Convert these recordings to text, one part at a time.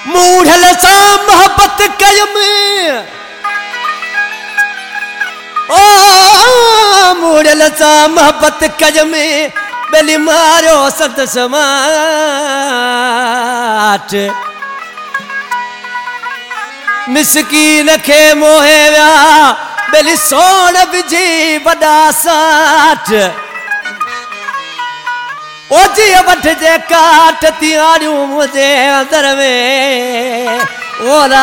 मूढ़ल सा मोहब्बत कयम ओ मूढ़ल सा मोहब्बत कयम बेली मारो सत समाट मिसकीन खे मोहे व्या बेली सोन विझी वॾा साठ ओ जी वठ जे काट तियारियूं मुझे अंदर में ओला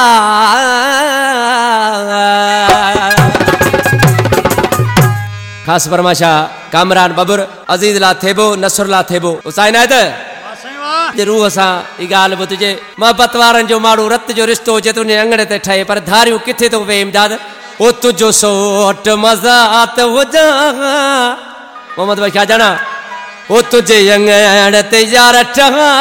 खास फरमाशा कामरान बबुर अजीज ला थेबो नसर ला थेबो उसाइन है त रूह सां ई ॻाल्हि ॿुधिजे मोहबत वारनि जो माण्हू रत जो रिश्तो हुजे त उन अंगणे ते ठहे पर धारियूं किथे थो वे इमदाद ओ तुंहिंजो सोट मज़ात हुजा मोहम्मद भाई छा ॼाणा ओ तुझे अंगण ते यार ठहा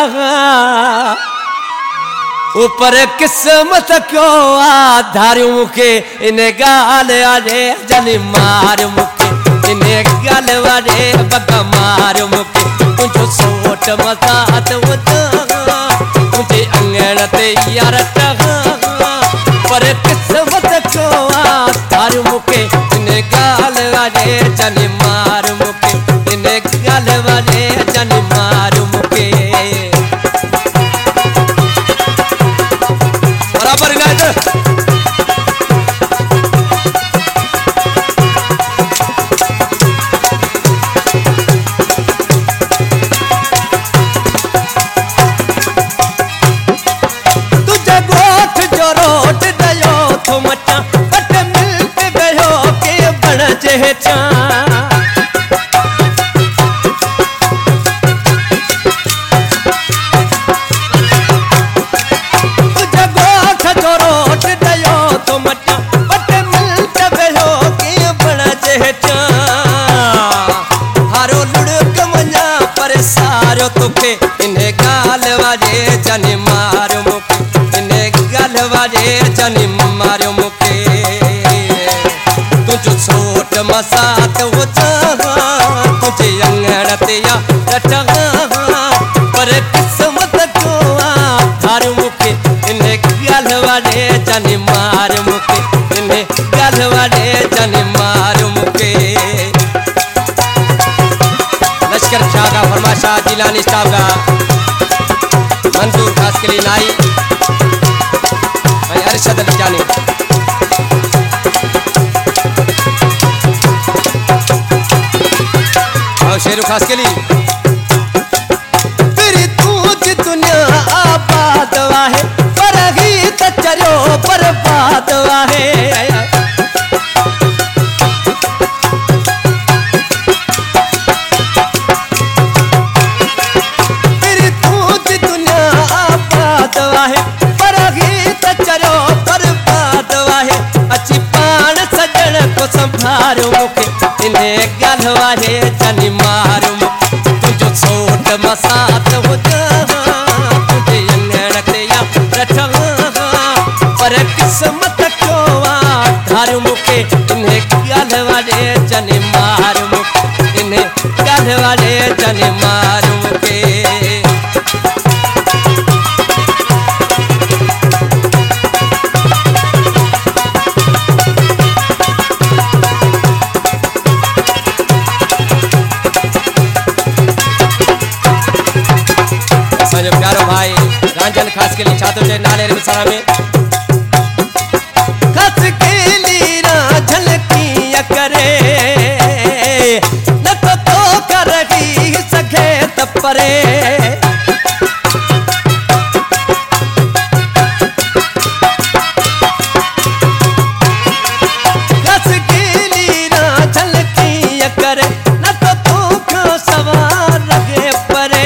ऊपर किस्मत क्यों आ धारियूं मूंखे इन ॻाल्हि वारे जनी मार मूंखे इन ॻाल्हि वारे बग मार मूंखे तुंहिंजो सोट मज़ात हुजा तुझे अंगण ते यार ठहा पर किस्मत क्यों आ धारियूं मूंखे इन ॻाल्हि वारे जनी मार मूंखे इन ॻाल्हि वारे जनी मार मूंखे बराबर ॻाल्हि तुझे गोठ जो रोट दयो थो मचा बट मिल्क गयो के बण जे हेठां तोखे इन ॻाल्हि वारे जनी मार मूंखे इन ॻाल्हि वारे जनी मार मूंखे तुंहिंजो सोट मसात हुजा तुझे अंगण ते यार ठहा पर किस्मत क्यों आ धार मूंखे इन ॻाल्हि वारे जनी मार मूंखे इन ॻाल्हि वारे जनी मार मूंखे लश्कर शाह का फरमाशा जिलानी स्टाफ का मंजूर खास के लिए नाई भाई अरशद अली जानी और शेरू खास के लिए तेरी तूज दुनिया आबाद वाहे पर ही तचरो बर्बाद वाहे संभारो मूंखे इन ॻाल्हि वारे जनी मार मूंखे तुंहिंजो सोट मसात हुजा तुझे अंगण ते यार ठहा पर किस्मत क्यों आ धार मूंखे इन ॻाल्हि वारे जनी मार मूंखे इन ॻाल्हि वारे जनी मार मूंखे प्यारो भाई रांझन खास के लिए छातो जे नाले मिसारा में खास के लिए रांझन की करे न तो कर ही सके तपरे खास के लिए रांझन की करे न तो क्यों सवार रखे परे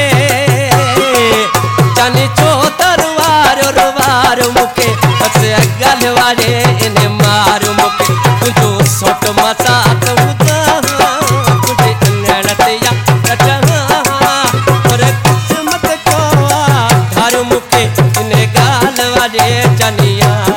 जानी चो तरवार रुवार मूंखे बस ॻाल्हि वारे इन मार मूंखे तुंहिंजो सोट मसात हुजा तुझे अंगण ते यार ठहा पर किस्मत क्यों आ धार मूंखे इन ॻाल्हि वारे जनी